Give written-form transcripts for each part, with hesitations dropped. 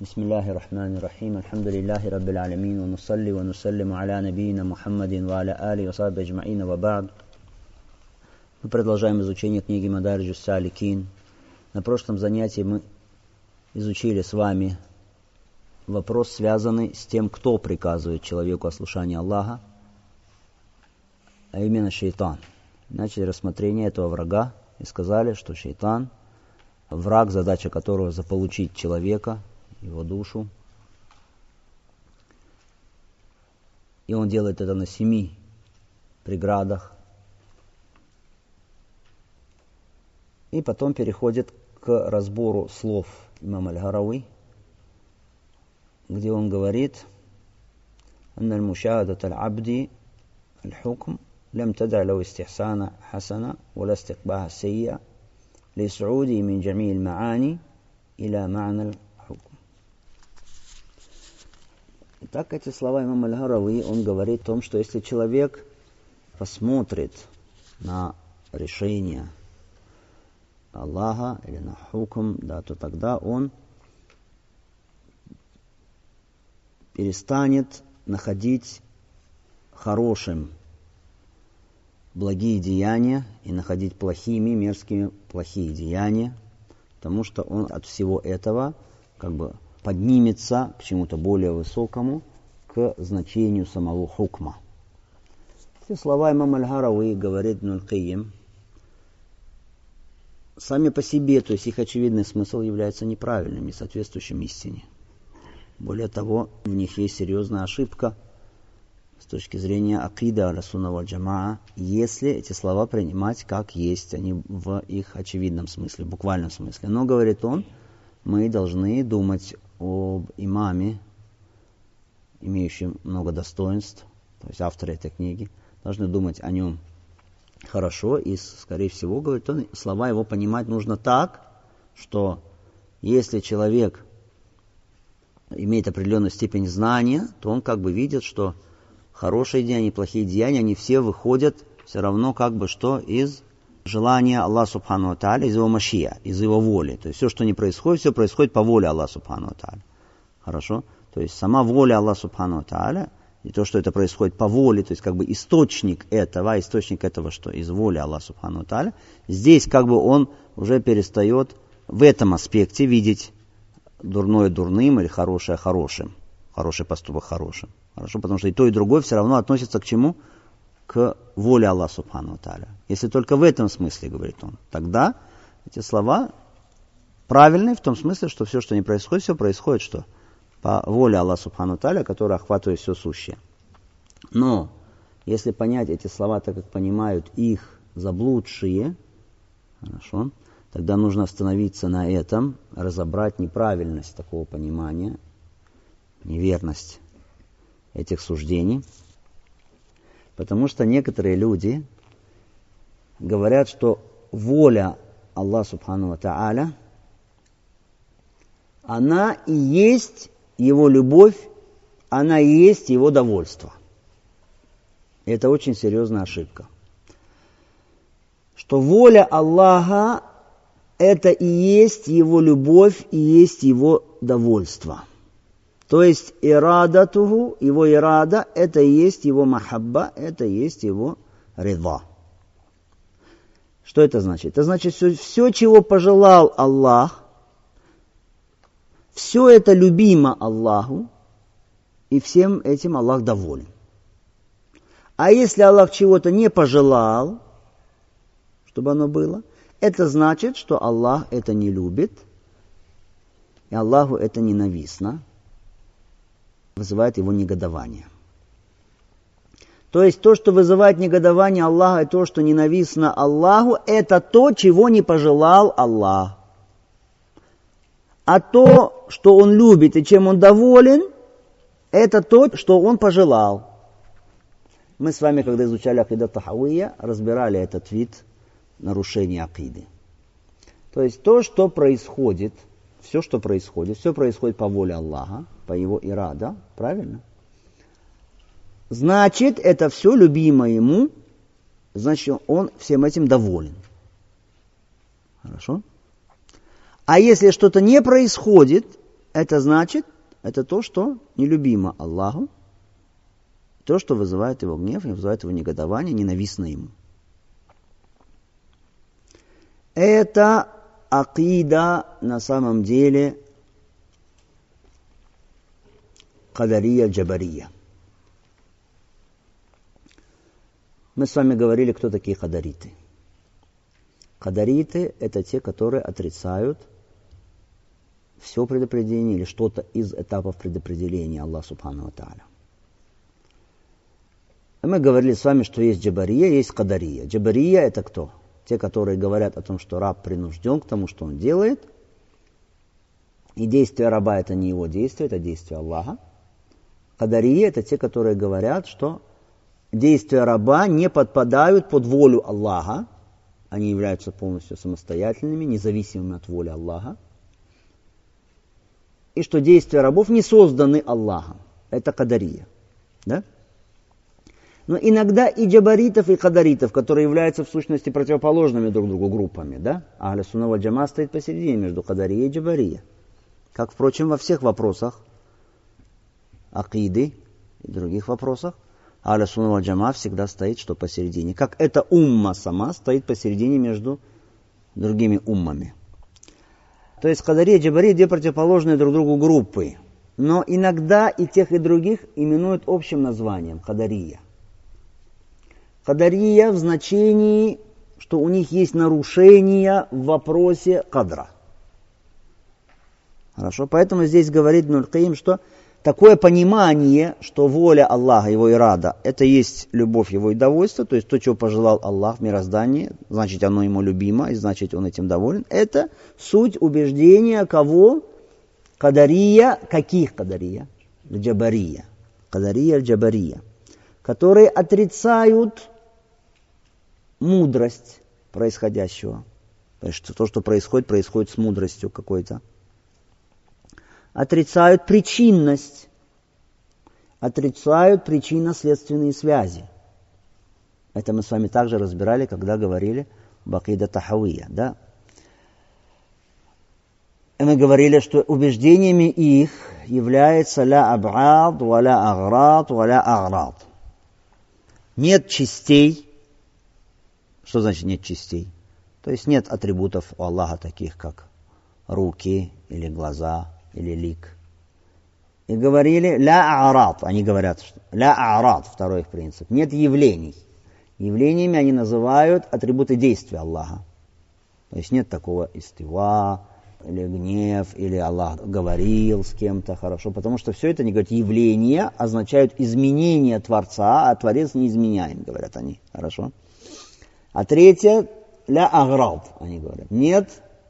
Бисмиллахи рахмани рахим. Альхамдулиллахи раббил алямин. Ва нусалли ва нусаллиму аля набийина Мухаммадин ва аля али ва сахби аджма'ина ва ба'д. Мы продолжаем изучение книги Мадариджус Саликин. На прошлом занятии мы изучили с вами вопрос, связанный с тем, кто приказывает человеку о слушании Аллаха, а именно шейтан. Начали рассмотрение этого врага и сказали, что шейтан, враг, задача которого заполучить человека, его душу. И он делает это на 7 преградах. И потом переходит к разбору слов имама Аль-Гарауи, где он говорит: «Анна аль-мушаадат аль-абди аль-хукм лям тад'a лау истихсана хасана вала истикбаха сайя лис'уди мин джами' аль-ма'ани иля ма'на аль-хукм». Итак, эти слова имама Аль-Гарауи, он говорит о том, что если человек посмотрит на решение Аллаха или на хукм, то тогда он перестанет находить хорошим благие деяния и находить плохими, мерзкими плохие деяния, потому что он от всего этого поднимется к чему-то более высокому, к значению самого хукма. Эти слова имам Аль-Гарауи, говорит Ибн Аль-Кайим, сами по себе, то есть их очевидный смысл является неправильным, не соответствующим истине. Более того, в них есть серьезная ошибка с точки зрения акида аль-сунна валь джамаа, если эти слова принимать как есть, они в их очевидном смысле, буквальном смысле. Но, говорит он, мы должны думать об имаме, имеющем много достоинств, то есть авторе этой книги, должны думать о нем хорошо, и, скорее всего, говорит он, слова его понимать нужно так, что если человек имеет определенную степень знания, то он видит, что хорошие деяния и плохие деяния, они все выходят все равно из желания Аллаха Субхану ва Тааля, из его машия, из его воли. То есть все, что не происходит, все происходит по воле Аллаха Субхану ва Тааля. Хорошо? То есть сама воля Аллаха Субхану ва Тааля, и то, что это происходит по воле, то есть источник этого, что из воли Аллаха Субхану ва Тааля, здесь он уже перестает в этом аспекте видеть дурное дурным или хорошее хорошим, хороший поступок хорошим. Хорошо? Потому что и то, и другое все равно относится к чему? К воле Аллаха Субхану ва Тааля. Если только в этом смысле, говорит он, тогда эти слова правильные в том смысле, что все, что не происходит, все происходит что? По воле Аллаха Субхану ва Тааля, которая охватывает все сущее. Но если понять эти слова так, как понимают их заблудшие, хорошо, тогда нужно остановиться на этом, разобрать неправильность такого понимания, неверность этих суждений. Потому что некоторые люди говорят, что воля Аллаха Субхану ва Тааля, она и есть его любовь, она и есть его довольство. Это очень серьезная ошибка. Что воля Аллаха это и есть его любовь, и есть его довольство. То есть ирадатуху, его ирада, это и есть его махабба, это и есть его рида. Что это значит? Это значит, все, чего пожелал Аллах, все это любимо Аллаху, и всем этим Аллах доволен. А если Аллах чего-то не пожелал, чтобы оно было, это значит, что Аллах это не любит, и Аллаху это ненавистно, вызывает его негодование. То есть то, что вызывает негодование Аллаха, и то, что ненавистно Аллаху, это то, чего не пожелал Аллах. А то, что он любит и чем он доволен, это то, что он пожелал. Мы с вами, когда изучали акида тахавия, разбирали этот вид нарушения акиды. То есть то, что происходит, все происходит по воле Аллаха, по его ирада, правильно? Значит, это все любимо ему, значит, он всем этим доволен. Хорошо? А если что-то не происходит Это значит, это то, что нелюбимо Аллаху, то, что вызывает его гнев, вызывает его негодование, ненавистно ему. Это акида на самом деле кадария джабария. Мы с вами говорили, кто такие кадариты. Кадариты – это те, которые отрицают все предопределение или что-то из этапов предопределения Аллаха Субхану ва Тааля. Мы говорили с вами, что есть джабария, есть кадария. Джабария – это кто? Те, которые говорят о том, что раб принужден к тому, что он делает. И действие раба – это не его действие, это действие Аллаха. Кадария – это те, которые говорят, что действия раба не подпадают под волю Аллаха. Они являются полностью самостоятельными, независимыми от воли Аллаха. И что действия рабов не созданы Аллахом. Это кадария. Да? Но иногда и джабаритов, и кадаритов, которые являются в сущности противоположными друг другу группами, да? Ахлю сунна валь джамаа стоит посередине между кадария и джабария. Как, впрочем, во всех вопросах акиды и других вопросах, Ахлю сунна валь джамаа всегда стоит, что посередине. Как эта умма сама стоит посередине между другими уммами. То есть кадария и джабария – две противоположные друг другу группы. Но иногда и тех, и других именуют общим названием – кадария. Кадария в значении, что у них есть нарушения в вопросе кадра. Хорошо, поэтому здесь говорит Ибн аль-Каим, что такое понимание, что воля Аллаха, его ирада, это есть любовь его и довольство, то есть то, чего пожелал Аллах в мироздании, значит оно ему любимо, и значит он этим доволен. Это суть убеждения кого? Кадария, каких кадария? Джабария. Кадария аль-джабария, которые отрицают мудрость происходящего. То есть то, что происходит, происходит с мудростью какой-то. Отрицают причинность. Отрицают причинно-следственные связи. Это мы с вами также разбирали, когда говорили об акида тахавия. Да? И мы говорили, что убеждениями их является ля аб'ад, ва ля аград, ва ля аград. Нет частей. Что значит нет частей? То есть нет атрибутов у Аллаха таких, как руки, или глаза, или лик. И говорили ля арад. Они говорят, что ля арад, второй их принцип. Нет явлений. Явлениями они называют атрибуты действия Аллаха. То есть нет такого истива, или гнев, или Аллах говорил с кем-то, хорошо. Потому что все это, они говорят, явления означают изменение Творца, а Творец не изменяем, говорят они, хорошо. А третье, ля аград, они говорят, нет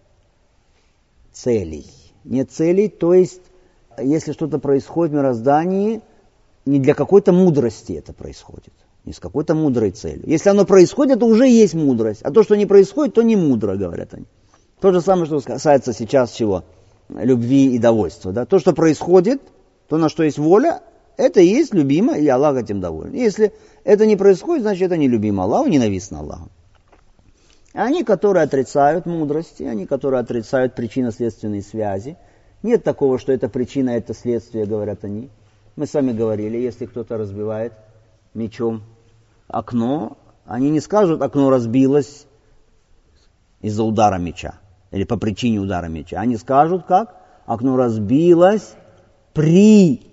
целей. Нет целей, то есть, если что-то происходит в мироздании, не для какой-то мудрости это происходит, не с какой-то мудрой целью. Если оно происходит, то уже есть мудрость, а то, что не происходит, то не мудро, говорят они. То же самое, что касается сейчас чего? Любви и довольства. Да? То, что происходит, то, на что есть воля, это и есть любимо, и Аллах этим доволен. Если это не происходит, значит, это не любимо Аллаху, ненавистно Аллаху. Они, которые отрицают мудрости, они, которые отрицают причинно-следственные связи. Нет такого, что это причина, это следствие, говорят они. Мы с вами говорили, если кто-то разбивает мечом окно, они не скажут, окно разбилось из-за удара меча, или по причине удара меча. Они скажут, как? Окно разбилось при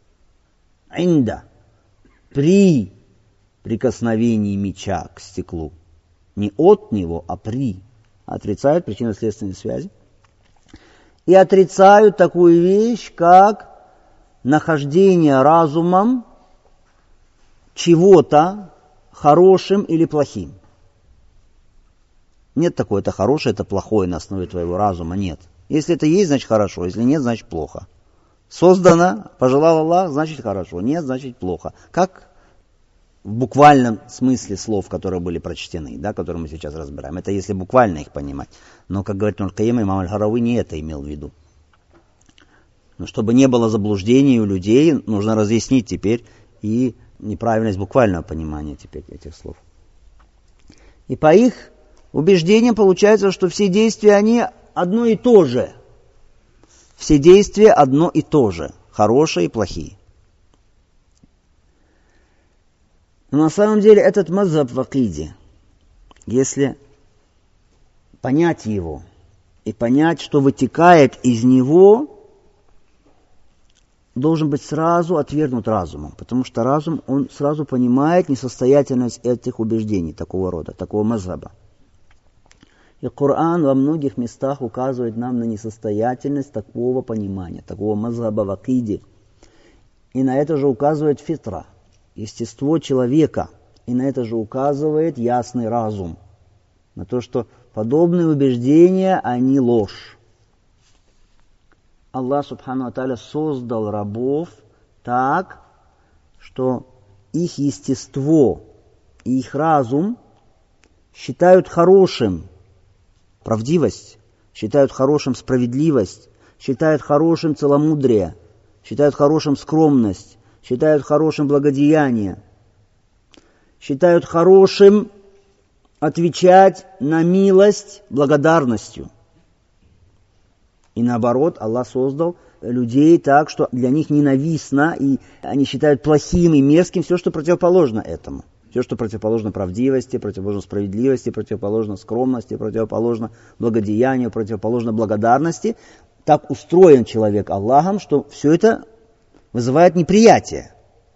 прикосновении меча к стеклу. Не от него, а при. Отрицают причинно-следственные связи. И отрицают такую вещь, как нахождение разумом чего-то хорошим или плохим. Нет такого, это хорошее, это плохое на основе твоего разума, нет. Если это есть, значит хорошо, если нет, значит плохо. Создано, пожелал Аллах, значит хорошо, нет, значит плохо. Как в буквальном смысле слов, которые были прочтены, да, которые мы сейчас разбираем. Это если буквально их понимать. Но, как говорит Ибн аль-Каим, имам аль-Харави не это имел в виду. Но чтобы не было заблуждений у людей, нужно разъяснить теперь и неправильность буквального понимания теперь этих слов. И по их убеждениям получается, что все действия, они одно и то же. все действия одно и то же, хорошие и плохие. Но на самом деле этот мазхаб в акиде, если понять его и понять, что вытекает из него, должен быть сразу отвергнут разумом, потому что разум, он сразу понимает несостоятельность этих убеждений такого рода, такого мазхаба. И Коран во многих местах указывает нам на несостоятельность такого понимания, такого мазхаба в акиде. И на это же указывает фитра, естество человека. И на это же указывает ясный разум. На то, что подобные убеждения, они ложь. Аллах Субхану ва Тааля создал рабов так, что их естество и их разум считают хорошим правдивость, считают хорошим справедливость, считают хорошим целомудрие, считают хорошим скромность, считают хорошим благодеяние, считают хорошим отвечать на милость благодарностью. И наоборот, Аллах создал людей так, что для них ненавистно, и они считают плохим и мерзким все, что противоположно этому. Все, что противоположно правдивости, противоположно справедливости, противоположно скромности, противоположно благодеянию, противоположно благодарности. Так устроен человек Аллахом, что все это вызывает неприятие.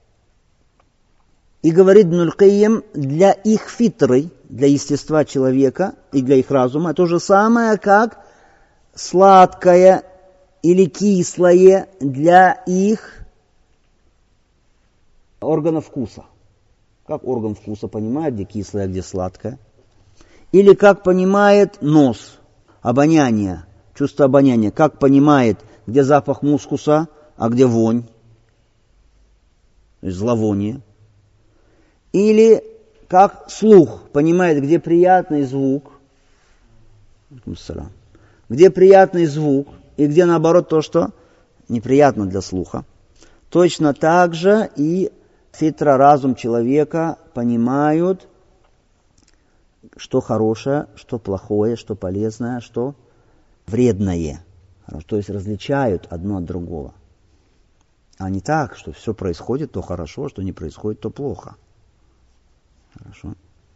И говорит Ибн аль-Кайим, для их фитры, для естества человека и для их разума, то же самое, как сладкое или кислое для их органов вкуса. Как орган вкуса понимает, где кислое, а где сладкое. Или как понимает нос, обоняние, чувство обоняния. Как понимает, где запах мускуса, а где вонь, то есть зловоние. Или как слух понимает, где приятный звук, где приятный звук, и где наоборот то, что неприятно для слуха. Точно так же и фитра, разум человека понимают, что хорошее, что плохое, что полезное, что вредное. То есть различают одно от другого. А не так, что все происходит, то хорошо, что не происходит, то плохо. Хорошо.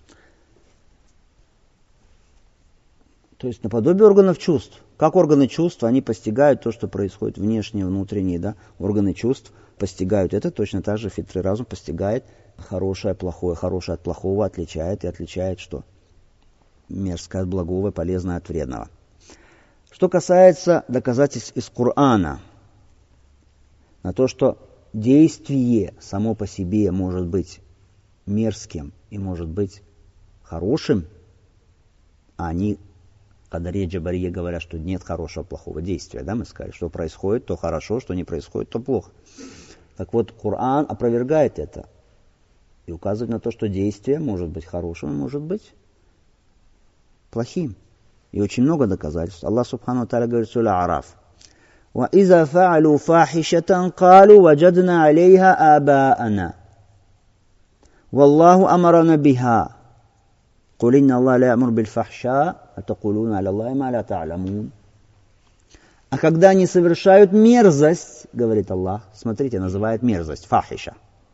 То есть наподобие органов чувств. Как органы чувств, они постигают то, что происходит внешнее, внутреннее, да? Органы чувств постигают это, точно так же фитрый разум постигает хорошее, плохое, хорошее от плохого, отличает и отличает что? Мерзкое от благого, полезное от вредного. Что касается доказательств из Корана, на то, что действие само по себе может быть мерзким и может быть хорошим, а они, Кадария, Джабария говорят, что нет хорошего, плохого действия. Да, мы сказали, что происходит, то хорошо, что не происходит, то плохо. Так вот, Коран опровергает это и указывает на то, что действие может быть хорошим, может быть плохим. И очень много доказательств. Аллах Субхану ва Тааля говорит в суре Араф: وَإِذَا فَعَلُوا فَاحِشَةً قَالُوا وَجَدْنَا عَلَيْهَا آبَاءَنَا وَاللَّهُ أَمَرَنَا بِهَا قُلْ إِنَّ اللَّهَ لَا يَأْمُرُ بِالْفَحْشَاءِ أَتَقُولُونَ عَلَى اللَّهِ مَا لَا تَعْلَمُونَ. А когда они совершают мерзость, говорит Аллах, смотрите, называет мерзость, фахиша,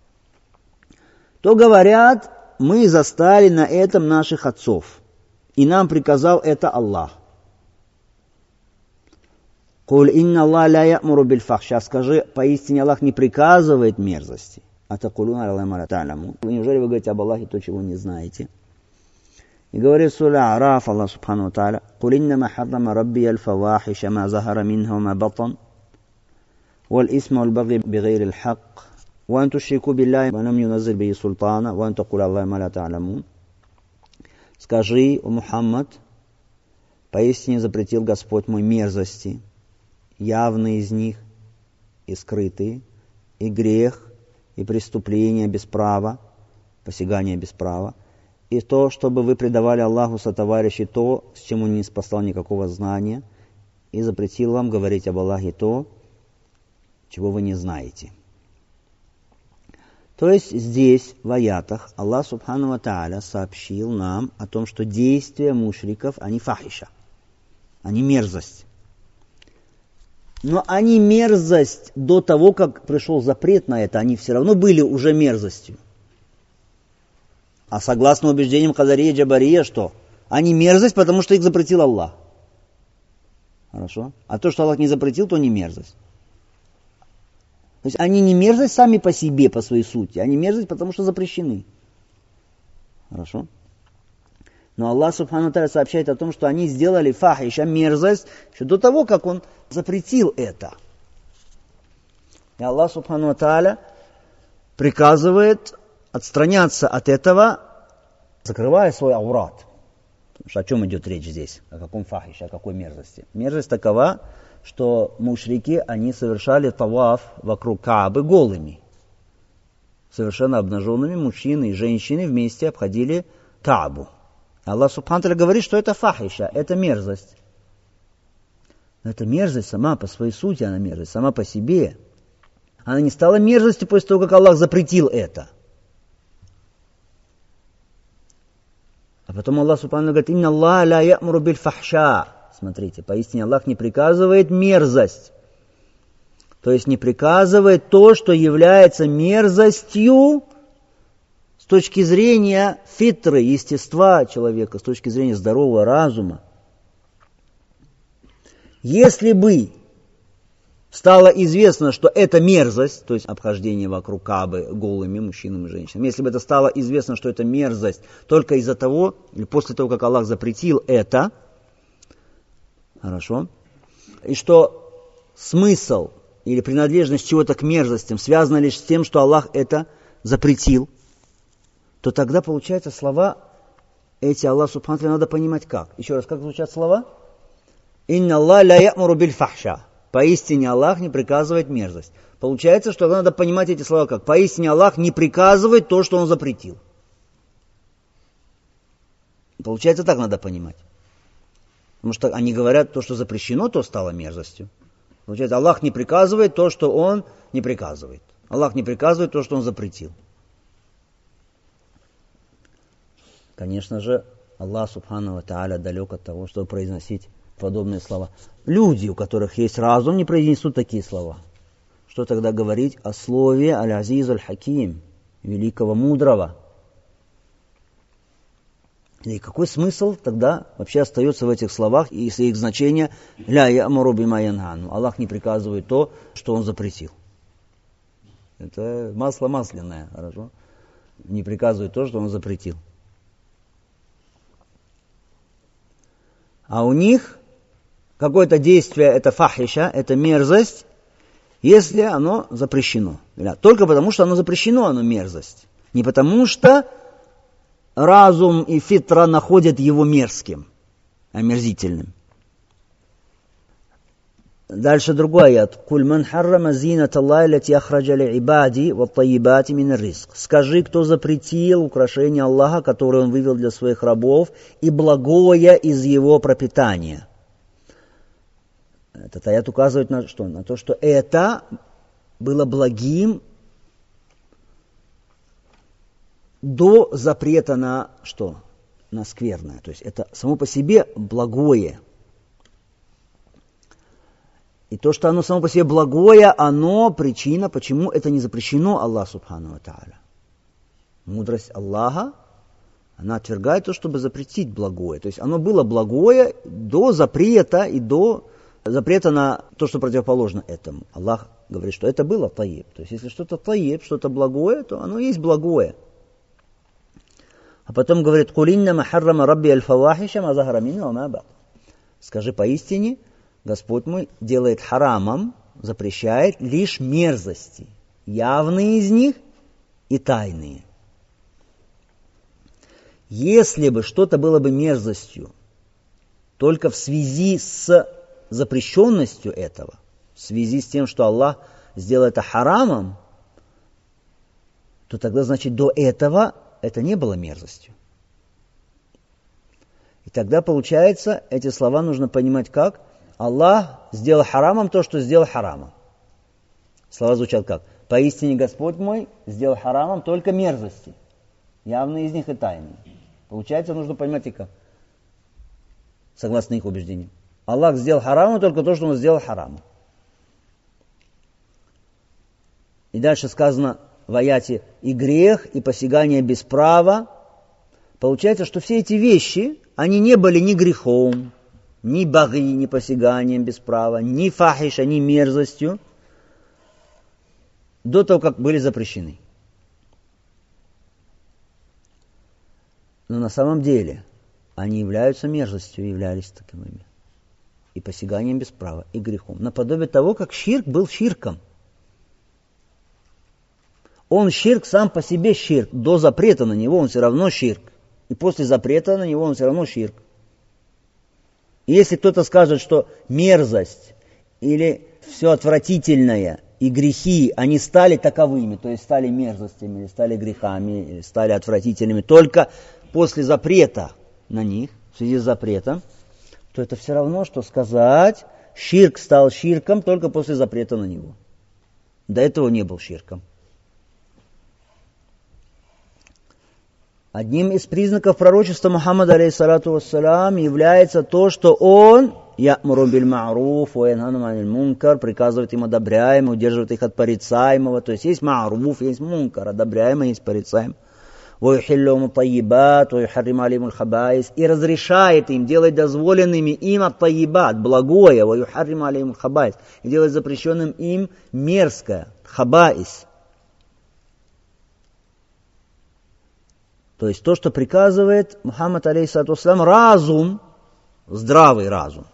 то говорят, мы застали на этом наших отцов, и нам приказал это Аллах. «Куль инна Аллах ля я'муру биль фахша». Скажи, поистине Аллах не приказывает мерзости. «Атакулуна аллахи ма ля та'ламун». Неужели вы говорите об Аллахе то, чего не знаете? И говорит сура Араф, Аллах Субхану ва Тааля: «Куль иннама харрама рабби аль-фавахиша ма захара минха ва ма батан, валь исма валь баги бигайри аль-хак, ва ан тушрику биллахи ва лам юназзил биhi султана, ва ан такулу аллахи ма ля та'ламун». Скажи, о Мухаммад, поистине запретил Господь мой мерзости, явные из них и скрытые, и грех, и преступление без права, посягание без права, и то, чтобы вы предавали Аллаху сотоварищи то, с чем Он не спасал никакого знания, и запретил вам говорить об Аллахе то, чего вы не знаете. То есть здесь, в аятах, Аллах Субхану ва Тааля сообщил нам о том, что действия мушриков, они фахиша, они мерзость. Но они мерзость до того, как пришел запрет на это, они все равно были уже мерзостью. А согласно убеждениям Кадария и Джабария, что? Они мерзость, потому что их запретил Аллах. Хорошо? А то, что Аллах не запретил, то не мерзость. То есть они не мерзость сами по себе, по своей сути. Они мерзость, потому что запрещены. Хорошо? Но Аллах Субхану ва Тааля сообщает о том, что они сделали фахиша, мерзость, еще до того, как Он запретил это. И Аллах Субхану ва Тааля приказывает отстраняться от этого, закрывая свой аурат. Потому что о чем идет речь здесь? О каком фахише, о какой мерзости? Мерзость такова, что мушрики, они совершали таваф вокруг Каабы голыми. Совершенно обнаженными мужчины и женщины вместе обходили Каабу. Аллах Субхану ва Тааля говорит, что это фахиша, это мерзость. Но эта мерзость сама по своей сути, она мерзость, сама по себе. Она не стала мерзостью после того, как Аллах запретил это. А потом Аллах Субхану говорит, «Инна Аллах ла я'муру биль фахша». Смотрите, поистине Аллах не приказывает мерзость. То есть не приказывает то, что является мерзостью с точки зрения фитры, естества человека, с точки зрения здорового разума. Если бы стало известно, что это мерзость, то есть обхождение вокруг Каабы голыми мужчинами и женщинами, если бы это стало известно, что это мерзость только из-за того, или после того, как Аллах запретил это, хорошо, и что смысл или принадлежность чего-то к мерзостям связана лишь с тем, что Аллах это запретил, то тогда, получается, слова эти Аллах Субхану ва Тааля надо понимать как. Еще раз, как звучат слова? «Инна Аллах ла я'муру биль фахша». Поистине Аллах не приказывает мерзость. Получается, что надо понимать эти слова как. Поистине Аллах не приказывает то, что Он запретил. Получается, так надо понимать. Потому что они говорят, то, что запрещено, то стало мерзостью. Получается, Аллах не приказывает то, что Он не приказывает. Аллах не приказывает то, что Он запретил. Конечно же, Аллах Субхану ва Тааля далек от того, чтобы произносить подобные слова. Люди, у которых есть разум, не произнесут такие слова. Что тогда говорить о слове Аль-Азиз Аль-Хаким, великого мудрого? И какой смысл тогда вообще остается в этих словах, если их значение «Ля я'муру бима янхану». Аллах не приказывает то, что Он запретил. Это масло масляное, хорошо? Не приказывает то, что Он запретил. А у них какое-то действие, это фахиша, это мерзость, если оно запрещено. Только потому, что оно запрещено, оно мерзость. Не потому, что разум и фитра находят его мерзким, омерзительным. Дальше другой аят. «Куль ман харрама зинат Аллахи лати ахраджа ли ибади ва тайибати мин ризк». Скажи, кто запретил украшение Аллаха, которое Он вывел для своих рабов, и благое из его пропитания. Этот аят указывает на что? На то, что это было благим до запрета на что? На скверное. То есть это само по себе благое. И то, что оно само по себе благое, оно причина, почему это не запрещено Аллаху Субхану ва Тааля. Мудрость Аллаха, она отвергает то, чтобы запретить благое. То есть оно было благое до запрета и до запрета на то, что противоположно этому. Аллах говорит, что это было таиб. То есть если что-то таиб, что-то благое, то оно есть благое. А потом говорит, «Куль иннама харрама рабби аль-фавахиша ма захара минха ва ма батан». Скажи, поистине, Господь мой делает харамом, запрещает лишь мерзости, явные из них и тайные. Если бы что-то было бы мерзостью только в связи с запрещенностью этого, в связи с тем, что Аллах сделал это харамом, то тогда, значит, до этого это не было мерзостью. И тогда, получается, эти слова нужно понимать как? Аллах сделал харамом то, что сделал харамом. Слова звучат как? Поистине Господь мой сделал харамом только мерзости, явные из них и тайные. Получается, нужно понимать и как? Согласно их убеждениям. Аллах сделал харамом только то, что Он сделал харамом. И дальше сказано в аяте и грех, и посягание без права. Получается, что все эти вещи, они не были ни грехом, ни баги, ни посяганием без права, ни фахиша, ни мерзостью, до того, как были запрещены. Но на самом деле они являются мерзостью, являлись таковыми. И посяганием без права, и грехом. Наподобие того, как ширк был ширком. Он ширк сам по себе ширк. До запрета на него он все равно ширк. И после запрета на него он все равно ширк. И если кто-то скажет, что мерзость или все отвратительное и грехи, они стали таковыми, то есть стали мерзостями, или стали грехами, или стали отвратительными только после запрета на них, в связи с запретом, то это все равно, что сказать, ширк стал ширком только после запрета на него. До этого не был ширком. Одним из признаков пророчества Мухаммада, алейхиссалату вассалям, является то, что он я'муру биль ма'руф ва янхану аниль мункар, приказывает им одобряемое, удерживает их от порицаемого. То есть есть ма'руф, есть мункар, одобряемое, есть порицаемое. Ва юхиллу лахум ат-таййибат, ва юхарриму алейхим аль-хабаис, и разрешает им, делать дозволенными им ат-таййибат, благое, ва юхарриму алейхим аль-хабаис, и делать запрещенным им мерзкое, хабаис. То есть то, что приказывает Мухаммад, алейхиссалату вассалям, разум, здравый разум,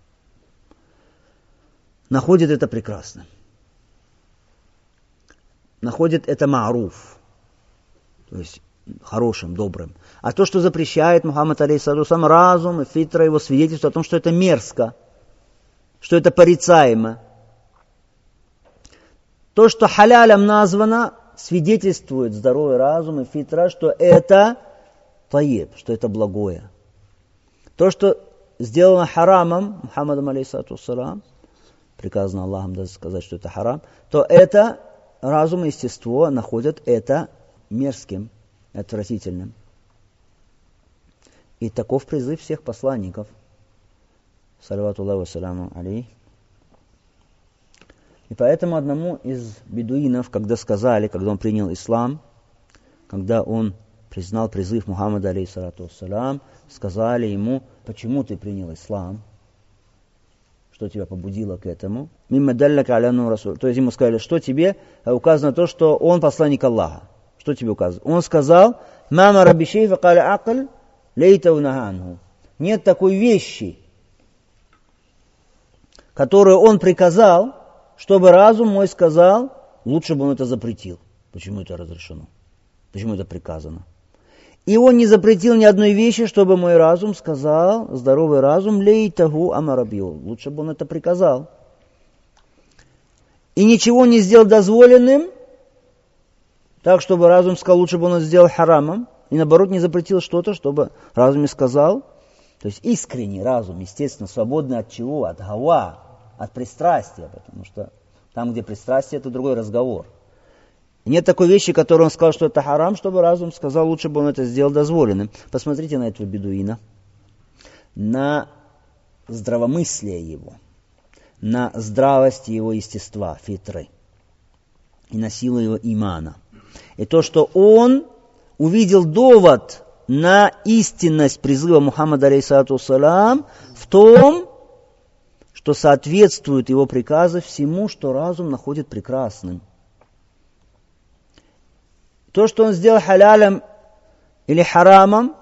находит это прекрасно. Находит это ма'руф, то есть хорошим, добрым. А то, что запрещает Мухаммад, алейхиссалату вассалям, разум и фитра его свидетельствует о том, что это мерзко, что это порицаемо. То, что халялем названо, свидетельствует здоровый разум и фитра, что это таиб, что это благое. То, что сделано харамом, Мухаммадом, алейхиссалату вассалям, приказано Аллахом даже сказать, что это харам, то это разум и естество находят это мерзким, отвратительным. И таков призыв всех посланников. Салавату Аллаху вассаляму алейхи. И поэтому одному из бедуинов, когда он принял ислам, когда он признал призыв Мухаммада, алейхиссалату вассалям, сказали ему, почему ты принял ислам, что тебя побудило к этому. Мимма далляка аляну расуль. То есть ему сказали, что тебе указано то, что он посланник Аллаха. Что тебе указано? Он сказал, мама рабишей факаля акль лейта унаханху. Нет такой вещи, которую он приказал, чтобы разум мой сказал, лучше бы он это запретил. Почему это разрешено? Почему это приказано? И он не запретил ни одной вещи, чтобы мой разум сказал, здоровый разум, лейтаху амарабиу. Лучше бы он это приказал. И ничего не сделал дозволенным, так, чтобы разум сказал, лучше бы он это сделал харамом. И наоборот, не запретил что-то, чтобы разум не сказал. То есть искренний разум, естественно, свободный от чего? От гава. От пристрастия, потому что там, где пристрастие, это другой разговор. И нет такой вещи, которую он сказал, что это харам, чтобы разум сказал, лучше бы он это сделал дозволенным. Посмотрите на этого бедуина, на здравомыслие его, на здравость его естества, фитры, и на силу его имана. И то, что он увидел довод на истинность призыва Мухаммада, алейхиссалату вассалям, в том, что соответствует его приказу всему, что разум находит прекрасным. То, что он сделал халялем или харамом,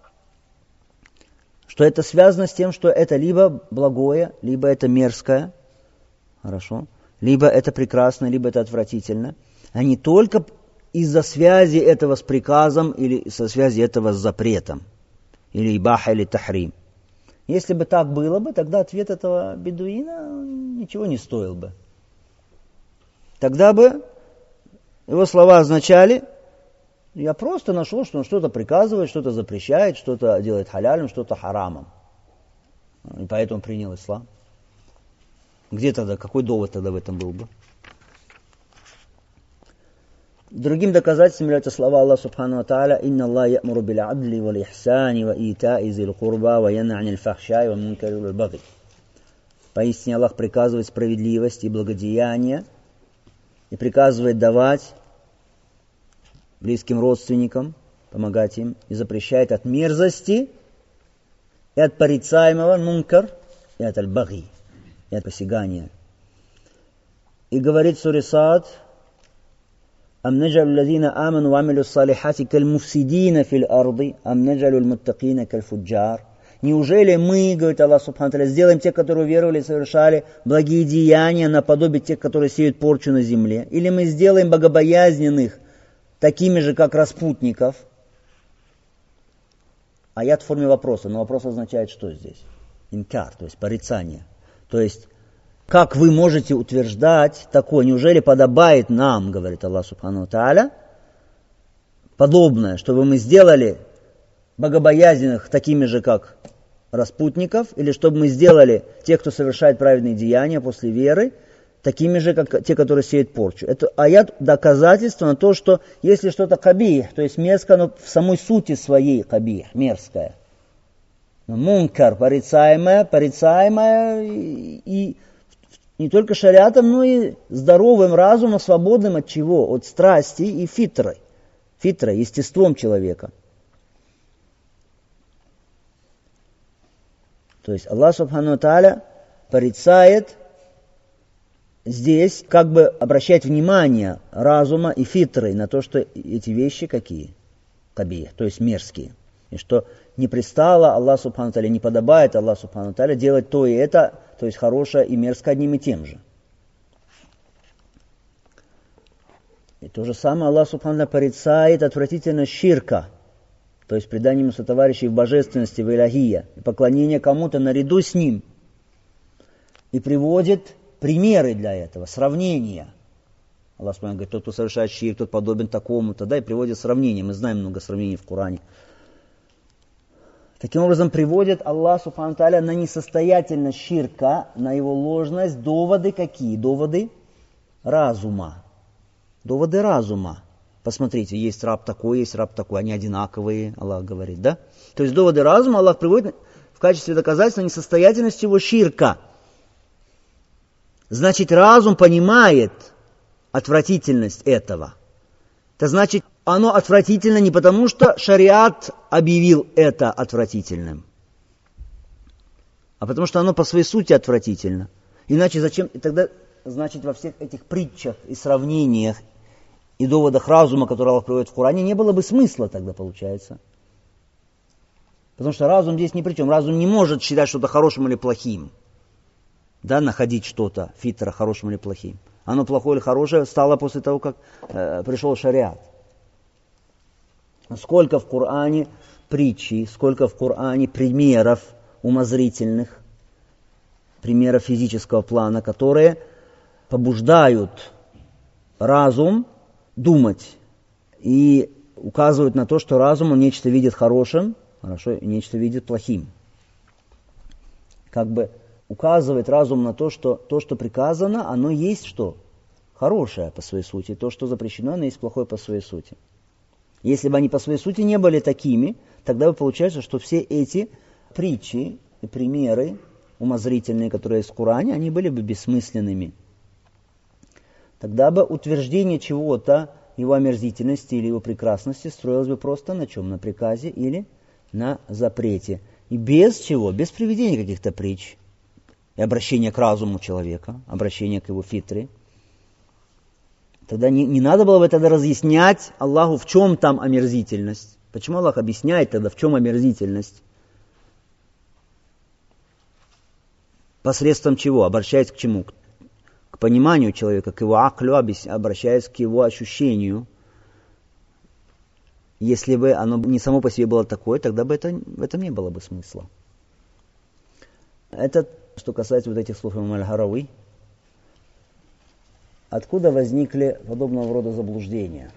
что это связано с тем, что это либо благое, либо это мерзкое, хорошо, либо это прекрасно, либо это отвратительно, а не только из-за связи этого с приказом или со связи этого с запретом, или ибаха, или тахрим. Если бы так было бы, тогда ответ этого бедуина ничего не стоил бы. Тогда бы его слова означали, я просто нашел, что он что-то приказывает, что-то запрещает, что-то делает халялем, что-то харамом. И поэтому принял ислам. Где тогда, какой довод тогда в этом был бы? Другим доказательством являются слова Аллаха Субхану ва Тааля: «Инна Аллах я'муру биль адли вал ихсани ва ита'i зил курба ва янха аниль фахшаи ва мункари валь баги». Поистине Аллах приказывает справедливость и благодеяние, и приказывает давать близким родственникам, помогать им, и запрещает от мерзости и от порицаемого мункар, и от аль-баги, и от посягания. И говорит в суре Саад: «Ам наджалю лазина аману ва амилю салихати каль муфсидина фил арды, ам наджалю аль-муттакина каль фуджар». Неужели мы, говорит Аллах Субхану ва Тааля, сделаем тех, которые веровали и совершали благие деяния, наподобие тех, которые сеют порчу на земле? Или мы сделаем богобоязненных такими же, как распутников? Аят в форме вопроса, но вопрос означает, что здесь? Инкар, то есть порицание. То есть, как вы можете утверждать такое? Неужели подобает нам, говорит Аллах Субхану ва Тааля, подобное, чтобы мы сделали богобоязненных такими же, как распутников, или чтобы мы сделали тех, кто совершает праведные деяния после веры, такими же, как те, которые сеют порчу. Это аят доказательство на то, что если что-то кабих, то есть мерзко, оно в самой сути своей кабих, мерзкое. Мункар, порицаемое, и не только шариатом, но и здоровым разумом, свободным от чего? От страсти и фитрой, естеством человека. То есть Аллах Субхану ва Тааля порицает здесь, как бы обращать внимание разума и фитры на то, что эти вещи какие? Кабих, то есть мерзкие. И что не пристало Аллах Субхану ва Тааля, не подобает Аллах Субхану ва Тааля делать то и это, то есть хорошее и мерзкое одним и тем же. И то же самое Аллах Субхану ва Тааля порицает отвратительно ширка, то есть предание ему сотоварищей в божественности, в илахия, и поклонение кому-то наряду с ним. И приводит примеры для этого, сравнения. Аллах Субхану говорит, тот, кто совершает ширк, тот подобен такому-то, да, и приводит сравнения. Мы знаем много сравнений в Коране. Таким образом, приводит Аллах Субхану Тааля на несостоятельность ширка, на его ложность, доводы какие? Доводы разума. Доводы разума. Посмотрите, есть раб такой, они одинаковые, Аллах говорит, да? То есть доводы разума Аллах приводит в качестве доказательства несостоятельности его ширка. Значит, разум понимает отвратительность этого. Это значит, оно отвратительно не потому, что шариат объявил это отвратительным, а потому что оно по своей сути отвратительно. Иначе зачем? И тогда, значит, во всех этих притчах и сравнениях и доводах разума, которые Аллах приводит в Коране, не было бы смысла тогда, получается. Потому что разум здесь ни при чем. Разум не может считать что-то хорошим или плохим. Да, находить что-то, фитра, хорошим или плохим. Оно плохое или хорошее стало после того, как пришел шариат. Сколько в Коране притчи, сколько в Коране примеров умозрительных, примеров физического плана, которые побуждают разум думать и указывают на то, что разум он нечто видит хорошим, хорошо, и нечто видит плохим. Как бы указывает разум на то, что приказано, оно есть что? Хорошее по своей сути. То, что запрещено, оно есть плохое по своей сути. Если бы они по своей сути не были такими, тогда бы получается, что все эти притчи и примеры умозрительные, которые есть в Коране, они были бы бессмысленными. Тогда бы утверждение чего-то, его омерзительности или его прекрасности строилось бы просто на чем? На приказе или на запрете. И без чего? Без приведения каких-то притч и обращения к разуму человека, обращения к его фитре. Тогда не надо было бы тогда разъяснять Аллаху, в чем там омерзительность. Почему Аллах объясняет тогда, в чем омерзительность? Посредством чего? Обращаясь к чему? К пониманию человека, к его аклю, обращаясь к его ощущению. Если бы оно не само по себе было такое, тогда бы в этом не было бы смысла. Это, что касается вот этих слов имама Аль-Харави. Откуда возникли подобного рода заблуждения?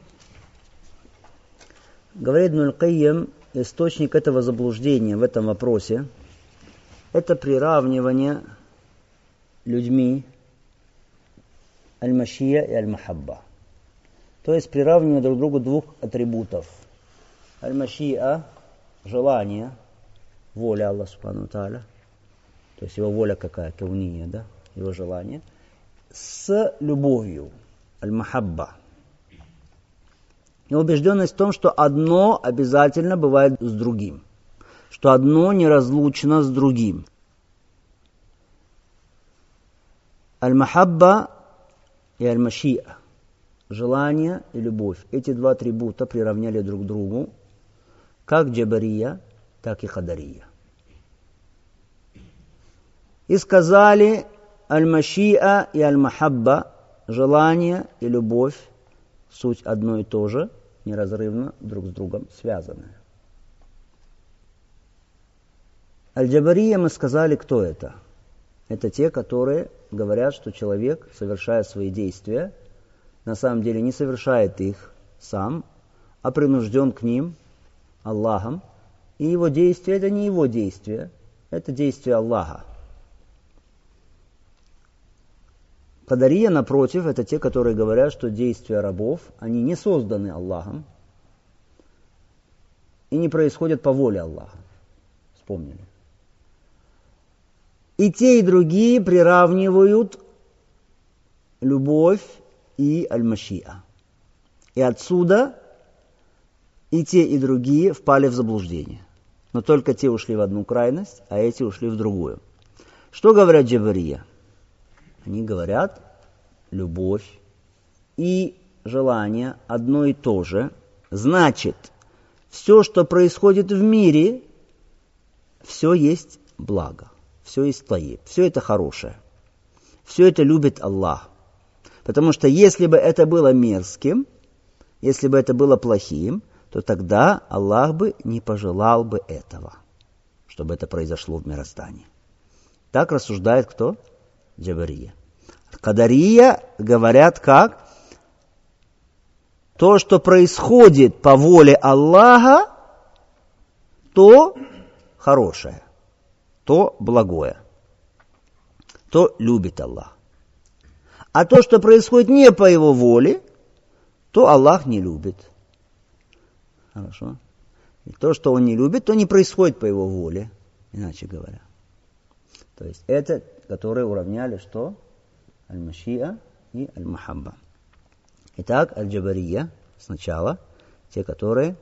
Говорит Ибн Аль-Кайим, источник этого заблуждения в этом вопросе – это приравнивание людьми аль-машия и аль-махабба. То есть приравнивание друг к другу двух атрибутов. Аль-машия – желание, воля Аллаха Субхану ва Тааля, то есть его воля какая, кауния, да, его желание, с любовью. аль-махабба. И убежденность в том, что одно обязательно бывает с другим, что одно неразлучно с другим. Аль-махабба и аль-машиа, желание и любовь. Эти два атрибута приравняли друг к другу, как джабария, так и хадария. И сказали аль-машиа и аль-махабба, желание и любовь, суть одно и то же, неразрывно друг с другом связанное. Аль-джабария, мы сказали, кто это? Это те, которые говорят, что человек, совершая свои действия, на самом деле не совершает их сам, а принужден к ним Аллахом. И его действия – это не его действия, это действия Аллаха. Кадария, напротив, это те, которые говорят, что действия рабов, они не созданы Аллахом и не происходят по воле Аллаха. Вспомнили. И те, и другие приравнивают любовь и аль-машиа. И отсюда и те, и другие впали в заблуждение. Но только те ушли в одну крайность, а эти ушли в другую. Что говорят джабария? Они говорят, любовь и желание одно и то же. Значит, все, что происходит в мире, все есть благо, все есть таиб, все это хорошее. Все это любит Аллах. Потому что если бы это было мерзким, если бы это было плохим, то тогда Аллах бы не пожелал бы этого, чтобы это произошло в мироздании. Так рассуждает кто? Джабария. Кадария говорят как? То, что происходит по воле Аллаха, то хорошее, то благое, то любит Аллах. А то, что происходит не по его воле, то Аллах не любит. Хорошо? И то, что он не любит, то не происходит по его воле, иначе говоря. То есть это, которые уравняли что? Аль-машиа и аль-махабба. Итак, аль-джабария сначала, те, которые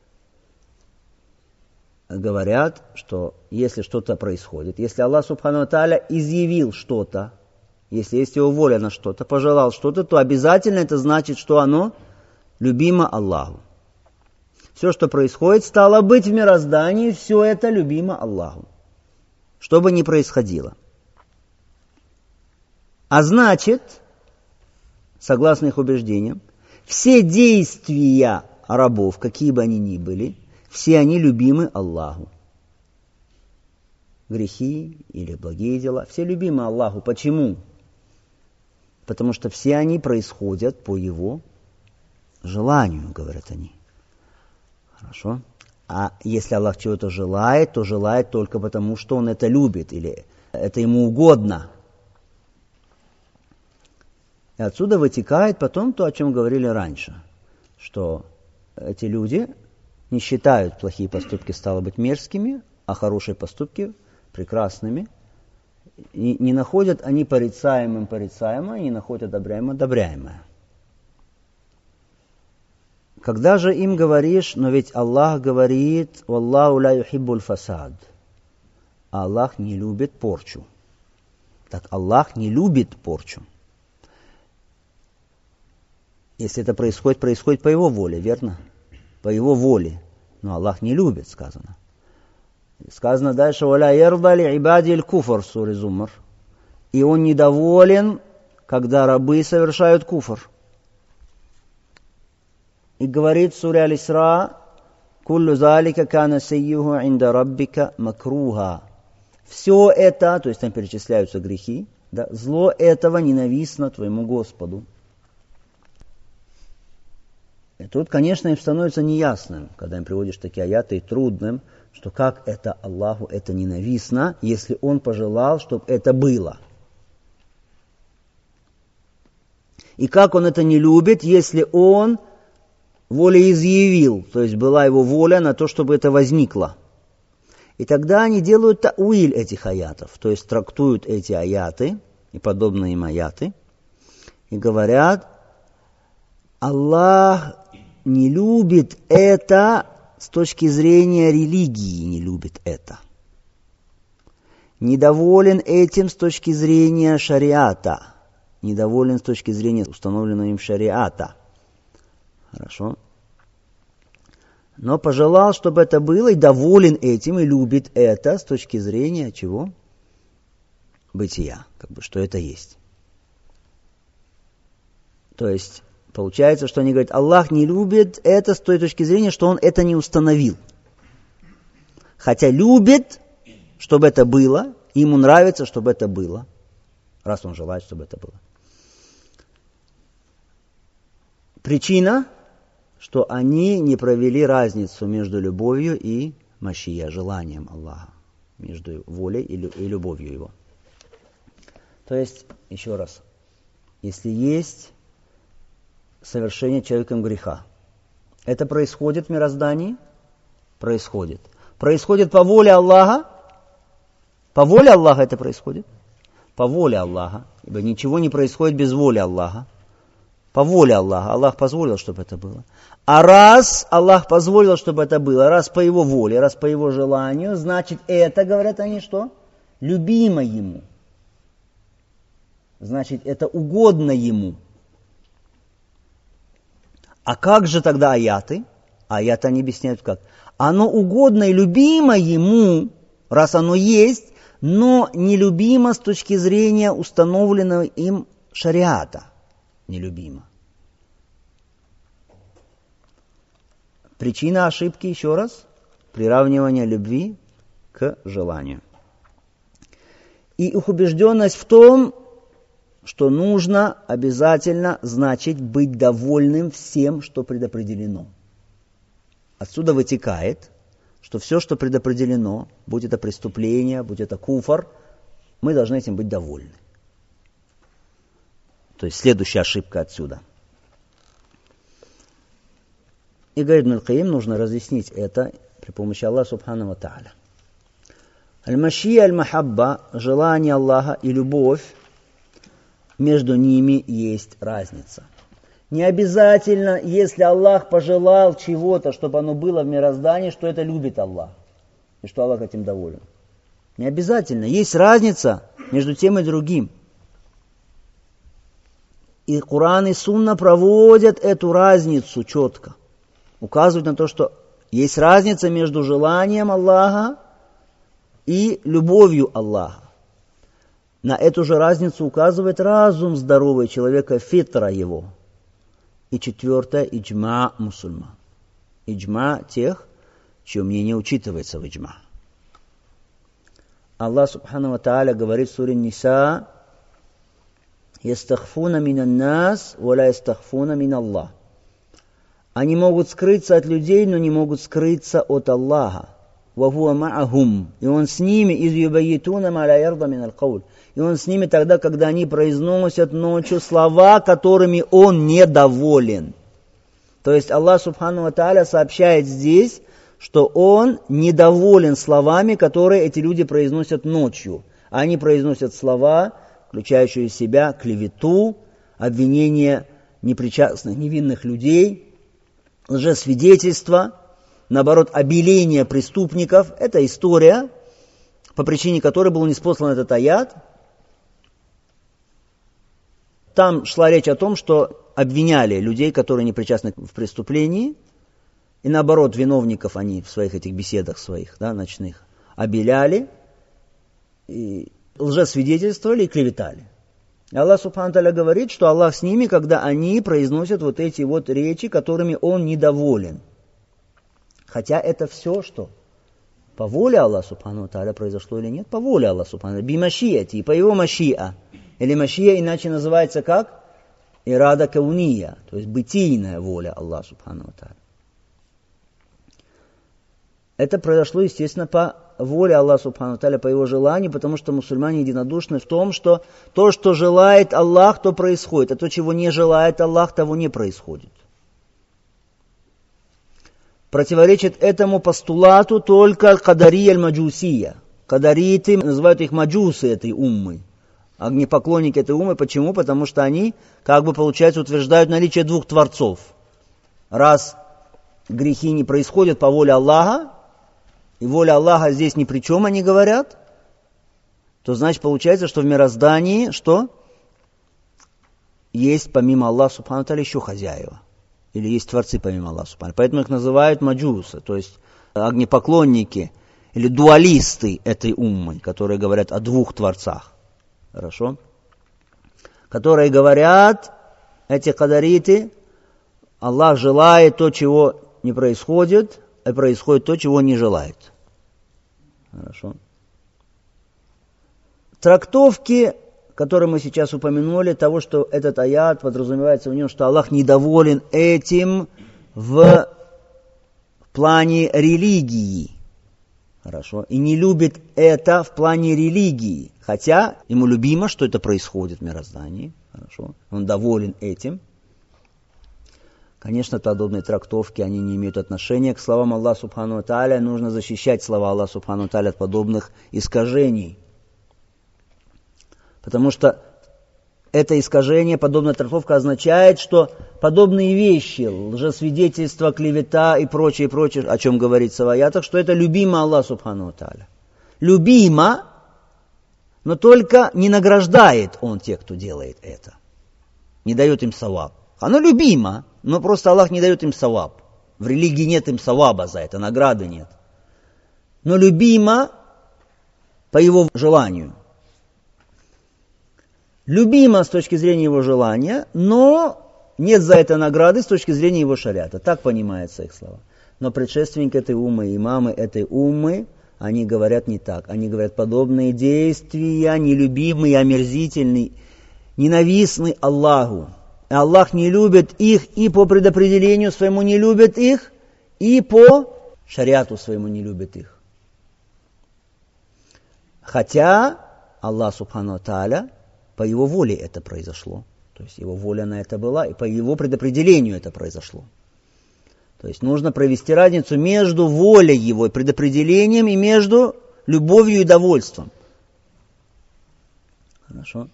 говорят, что если что-то происходит, если Аллах Субхану ва Тааля изъявил что-то, если есть его воля на что-то, пожелал что-то, то обязательно это значит, что оно любимо Аллаху. Все, что происходит, стало быть в мироздании, все это любимо Аллаху. Что бы ни происходило. А значит, согласно их убеждениям, все действия рабов, какие бы они ни были, все они любимы Аллаху. Грехи или благие дела, все любимы Аллаху. Почему? Потому что все они происходят по его желанию, говорят они. Хорошо? А если Аллах чего-то желает, то желает только потому, что Он это любит, или это Ему угодно. И отсюда вытекает потом то, о чем говорили раньше, что эти люди не считают плохие поступки, стало быть, мерзкими, а хорошие поступки прекрасными. И не находят они порицаемым порицаемое, не находят одобряемое. Когда же им говоришь, но ведь Аллах говорит, «Валлаху ла юхиббуль фасад», а Аллах не любит порчу. Так Аллах не любит порчу. Если это происходит по Его воле, верно? По Его воле. Но Аллах не любит, сказано. Сказано дальше, «Валя ярда ли ибадиль куфр» в суре Зумар. И Он недоволен, когда рабы совершают куфр. И говорит в суре Аль-Исра, «Куллю залика кана сайюху инда раббика макруха». Все это, то есть там перечисляются грехи, да, зло этого ненавистно твоему Господу. И тут, конечно, им становится неясным, когда им приводишь такие аяты, и трудным, что как это Аллаху это ненавистно, если Он пожелал, чтобы это было. И как Он это не любит, если Он волеизъявил, то есть была Его воля на то, чтобы это возникло. И тогда они делают тауиль этих аятов, то есть трактуют эти аяты и подобные им аяты, и говорят, Аллах не любит это с точки зрения религии, не любит это. Недоволен этим с точки зрения шариата. Недоволен с точки зрения установленного им шариата. Хорошо. Но пожелал, чтобы это было, и доволен этим, и любит это с точки зрения чего? Бытия, что это есть. То есть, получается, что они говорят, Аллах не любит это с той точки зрения, что Он это не установил. Хотя любит, чтобы это было, и ему нравится, чтобы это было, раз Он желает, чтобы это было. Причина, что они не провели разницу между любовью и машия, желанием Аллаха, между волей и любовью Его. То есть, еще раз, если есть совершение человеком греха, это происходит в мироздании? Происходит. Происходит по воле Аллаха? По воле Аллаха это происходит? По воле Аллаха, ибо ничего не происходит без воли Аллаха. По воле Аллаха. Аллах позволил, чтобы это было. А раз Аллах позволил, чтобы это было, раз по Его воле, раз по Его желанию, значит это, говорят они, что? Любимо Ему. Значит, это угодно Ему. А как же тогда аяты? Аяты они объясняют как? Оно угодно и любимо Ему, раз оно есть, но нелюбимо с точки зрения установленного им шариата. Нелюбимо. Причина ошибки, еще раз, приравнивание любви к желанию. И их убежденность в том, что нужно обязательно, значит, быть довольным всем, что предопределено. Отсюда вытекает, что все, что предопределено, будь это преступление, будь это куфр, мы должны этим быть довольны. То есть следующая ошибка отсюда. И говорит Ибн аль-Каим, нужно разъяснить это при помощи Аллаха субхану ва тааля. Аль-машия аль-махабба, желание Аллаха и любовь, между ними есть разница. Не обязательно, если Аллах пожелал чего-то, чтобы оно было в мироздании, что это любит Аллах. И что Аллах этим доволен. Не обязательно. Есть разница между тем и другим. И Коран и Сунна проводят эту разницу четко. Указывают на то, что есть разница между желанием Аллаха и любовью Аллаха. На эту же разницу указывает разум здоровый человека, фитра его. И четвертое, иджма мусульман. Иджма тех, чье мнение учитывается в иджма. Аллах субхану ва тааля говорит в суре Ниса: «Ястахфуна минан нас, валя ястахфуна мин Аллах». Они могут скрыться от людей, но не могут скрыться от Аллаха. «Вахуа ма'ахум». И Он с ними, «из юбайитуна ма ля ярда мин аль-кауль». И Он с ними тогда, когда они произносят ночью слова, которыми Он недоволен. То есть Аллах субхану ва тааля сообщает здесь, что Он недоволен словами, которые эти люди произносят ночью. Они произносят слова, включающие в себя клевету, обвинение непричастных, невинных людей, лжесвидетельство, наоборот, обеление преступников. Это история, по причине которой был ниспослан этот аят. Там шла речь о том, что обвиняли людей, которые не причастны в преступлении, и наоборот, виновников они в своих этих беседах своих, ночных, обеляли, и лжесвидетельствовали и клеветали. И Аллах субхану тааля говорит, что Аллах с ними, когда они произносят вот эти вот речи, которыми Он недоволен. Хотя это все, что по воле Аллаха субхану тааля произошло или нет? По воле Аллаха субхану тааля. Бимашияти, по Его машия. Или машия иначе называется как? Ирада кауния, то есть бытийная воля Аллаха субхану тааля. Это произошло, естественно, по воле Аллаха субхану тааля, по Его желанию, потому что мусульмане единодушны в том, что то, что желает Аллах, то происходит, а то, чего не желает Аллах, того не происходит. Противоречит этому постулату только аль-кадария аль-маджусия. Кадариты, называют их маджусы этой уммы. Огнепоклонники этой уммы. Почему? Потому что они, как бы получается, утверждают наличие двух творцов. Раз грехи не происходят по воле Аллаха, и воля Аллаха здесь ни при чем, они говорят, то значит получается, что в мироздании что? Есть помимо Аллаха Субхану Тааля еще хозяева. Или есть творцы помимо Аллаха Субхану. Поэтому их называют маджусы, то есть огнепоклонники или дуалисты этой уммы, которые говорят о двух творцах. Хорошо? Которые говорят, эти кадариты, Аллах желает то, чего не происходит, и происходит то, чего не желает. Хорошо? Трактовки, которые мы сейчас упомянули, того, что этот аят подразумевается в нем, что Аллах недоволен этим в плане религии. Хорошо? И не любит это в плане религии. Хотя ему любимо, что это происходит в мироздании. Хорошо? Он доволен этим. Конечно, подобные трактовки, они не имеют отношения к словам Аллаха Субхану ва Тааля. Нужно защищать слова Аллаха Субхану ва Тааля от подобных искажений. Потому что это искажение, подобная трактовка означает, что подобные вещи, лжесвидетельство, клевета и прочее, о чем говорится в аятах, что это любимо Аллаху Субхану ва Тааля. Любимо, но только не награждает Он тех, кто делает это. Не дает им саваб. Оно любимо, но просто Аллах не дает им саваб. В религии нет им саваба за это, награды нет. Но любимо по Его желанию. Любимо с точки зрения Его желания, но нет за это награды с точки зрения Его шариата. Так понимаются их слова. Но предшественники этой уммы, имамы этой уммы, они говорят не так. Они говорят, подобные действия нелюбимые, омерзительные, ненавистны Аллаху. И Аллах не любит их и по предопределению своему не любит их, и по шариату своему не любит их. Хотя Аллах Субхану ва Тааля по Его воле это произошло. То есть Его воля на это была, и по Его предопределению это произошло. То есть нужно провести разницу между волей Его и предопределением, и между любовью и довольством. Хорошо?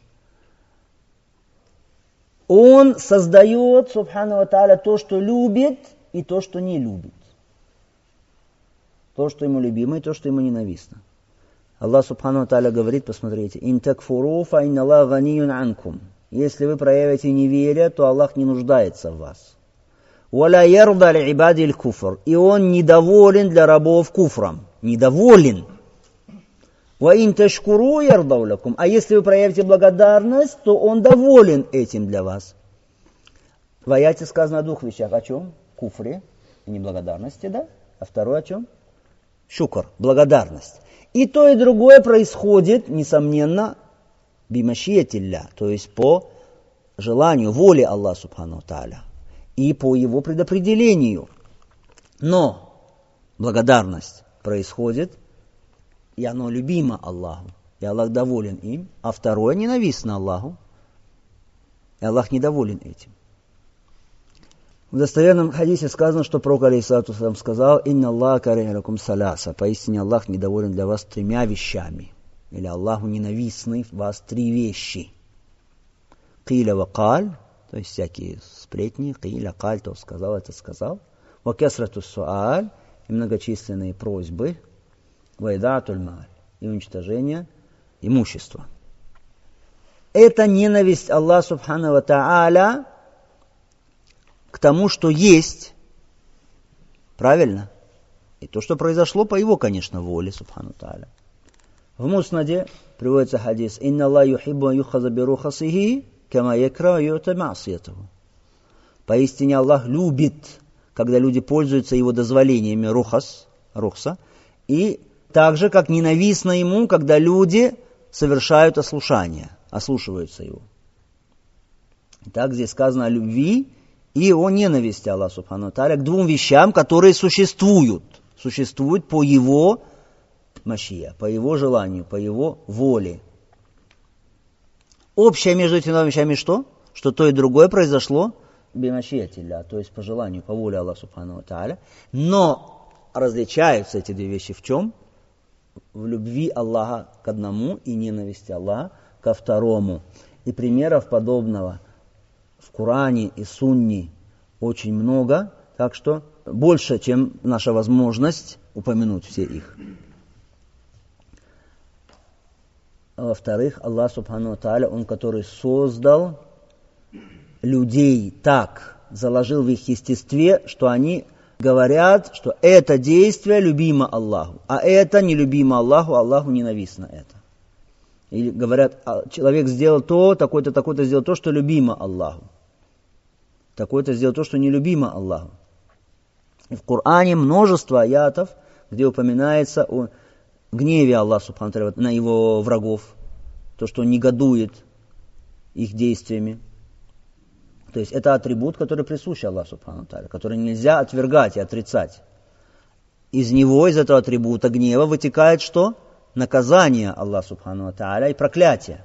Он создает, Субхану ва Тааля, то, что любит, и то, что не любит. То, что ему любимо, и то, что ему ненавистно. Аллах Субхану ва Тааля говорит, посмотрите, «Ин такфуру фа инна Аллах ганиюн анкум». Если вы проявите неверие, то Аллах не нуждается в вас. «Валя ярда ли ибади л куфр». И Он недоволен для рабов куфром. Недоволен. «Ва ин ташкуру ярдау лакум». А если вы проявите благодарность, то Он доволен этим для вас. В аяте сказано о двух вещах. О чем? Куфре и неблагодарности, да? А второе о чем? Шукр, благодарность. И то, и другое происходит, несомненно, бимашиятилля, то есть по желанию, воле Аллаха Субхану ва Тааля, и по Его предопределению. Но благодарность происходит, и оно любимо Аллаху, и Аллах доволен им, а второе ненавистно Аллаху, и Аллах недоволен этим. В достоверном хадисе сказано, что пророк алейхиссалату вассалям сказал: «Инна Аллах кариха лакум саляса». Поистине Аллах недоволен для вас тремя вещами. Или Аллаху ненавистны в вас три вещи. Киля ва каль, то есть всякие сплетни. Киля каль, то сказал, это сказал. Ва кесрату суаль, и многочисленные просьбы. Ва идатуль маль, и уничтожение имущества. Это ненависть Аллаха Субхану ва Тааля к тому, что есть, правильно? И то, что произошло по Его, конечно, воле, Субхану Тааля. В Муснаде приводится хадис: «Инна Аллах юхиббу юхаза бирухасихи, кама якра юта маасиятаху». Поистине Аллах любит, когда люди пользуются Его дозволениями, рухса, и так же, как ненавистно Ему, когда люди совершают ослушание, ослушиваются Его. Итак, здесь сказано о любви и о ненависти Аллаха Субхану ва Тааля к двум вещам, которые существуют по Его машия, по Его желанию, по Его воле. Общее между этими двумя вещами что? Что то и другое произошло бимашиятилля, то есть по желанию, по воле Аллаха Субхану ва Тааля. Но различаются эти две вещи в чем? В любви Аллаха к одному и ненависти Аллаха ко второму. И примеров подобного в Коране и Сунне очень много, так что больше, чем наша возможность упомянуть все их. Во-вторых, Аллах Субхану ва Тааля, Он, который создал людей так, заложил в их естестве, что они говорят, что это действие любимо Аллаху, а это нелюбимо Аллаху, Аллаху ненавистно это. Или говорят, человек сделал то, такой-то, такой-то сделал то, что любимо Аллаху. Такой-то сделал то, что нелюбимо Аллаху. И в Коране множество аятов, где упоминается о гневе Аллаха Субхану ва Тааля на его врагов, то, что он негодует их действиями. То есть это атрибут, который присущ Аллаху Субхану ва Тааля, который нельзя отвергать и отрицать. Из него, из этого атрибута гнева вытекает что? Наказание Аллаха Субхану ва Тааля и проклятие.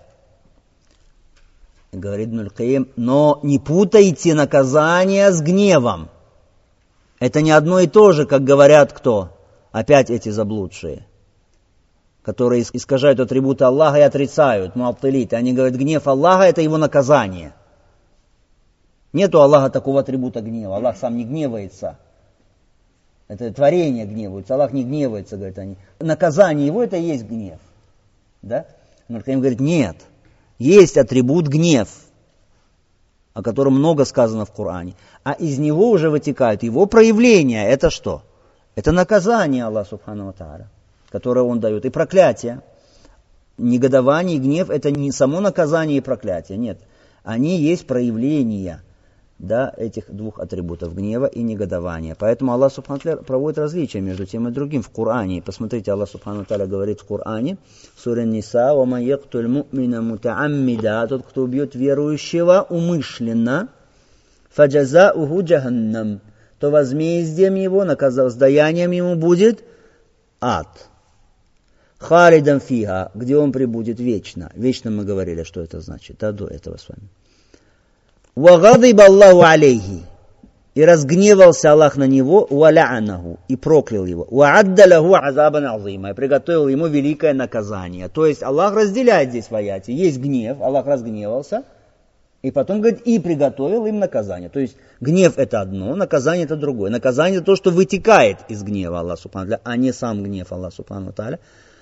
И говорит Ибн аль-Кайим, но не путайте наказание с гневом. Это не одно и то же, как говорят кто? Опять эти заблудшие, которые искажают атрибуты Аллаха и отрицают, муаттилиты. Они говорят, гнев Аллаха – это его наказание. Нет у Аллаха такого атрибута гнева. Аллах сам не гневается. Это творение гневается. Аллах не гневается, говорят они. Наказание его – это и есть гнев. Да? Но им говорит, нет. Есть атрибут гнев, о котором много сказано в Коране. А из него уже вытекают его проявления. Это что? Это наказание Аллаха Субхану ва Тааля, которое Он дает. И проклятие. Негодование и гнев – это не само наказание и проклятие. Нет. Они есть проявления, да, этих двух атрибутов, гнева и негодования. Поэтому Аллах Субхану ва Тааля проводит различия между тем и другим в Коране. Посмотрите, Аллах Субхану ва Тааля говорит в Коране, в суре Ниса, «Ва ман яктуль му'мина мутааммида», тот, кто убьет верующего умышленно, «фаджазауху джаханнам», то возмездием его, воздаянием ему будет ад. «Халидан фиха», где он пребудет вечно. Вечно мы говорили, что это значит, да, до этого с вами. «Вагадиба Аллаху алейхи», и разгневался Аллах на него, «валя'анаху», и проклял его, «ва'адда лаху азабан азима», и приготовил ему великое наказание. То есть Аллах разделяет здесь в аяте. Есть гнев, Аллах разгневался, и потом говорит, и приготовил им наказание. То есть гнев это одно, наказание это другое. Наказание это то, что вытекает из гнева Аллаха Субхану ва Тааля, а не сам гнев Аллаха Субхану ва Тааля.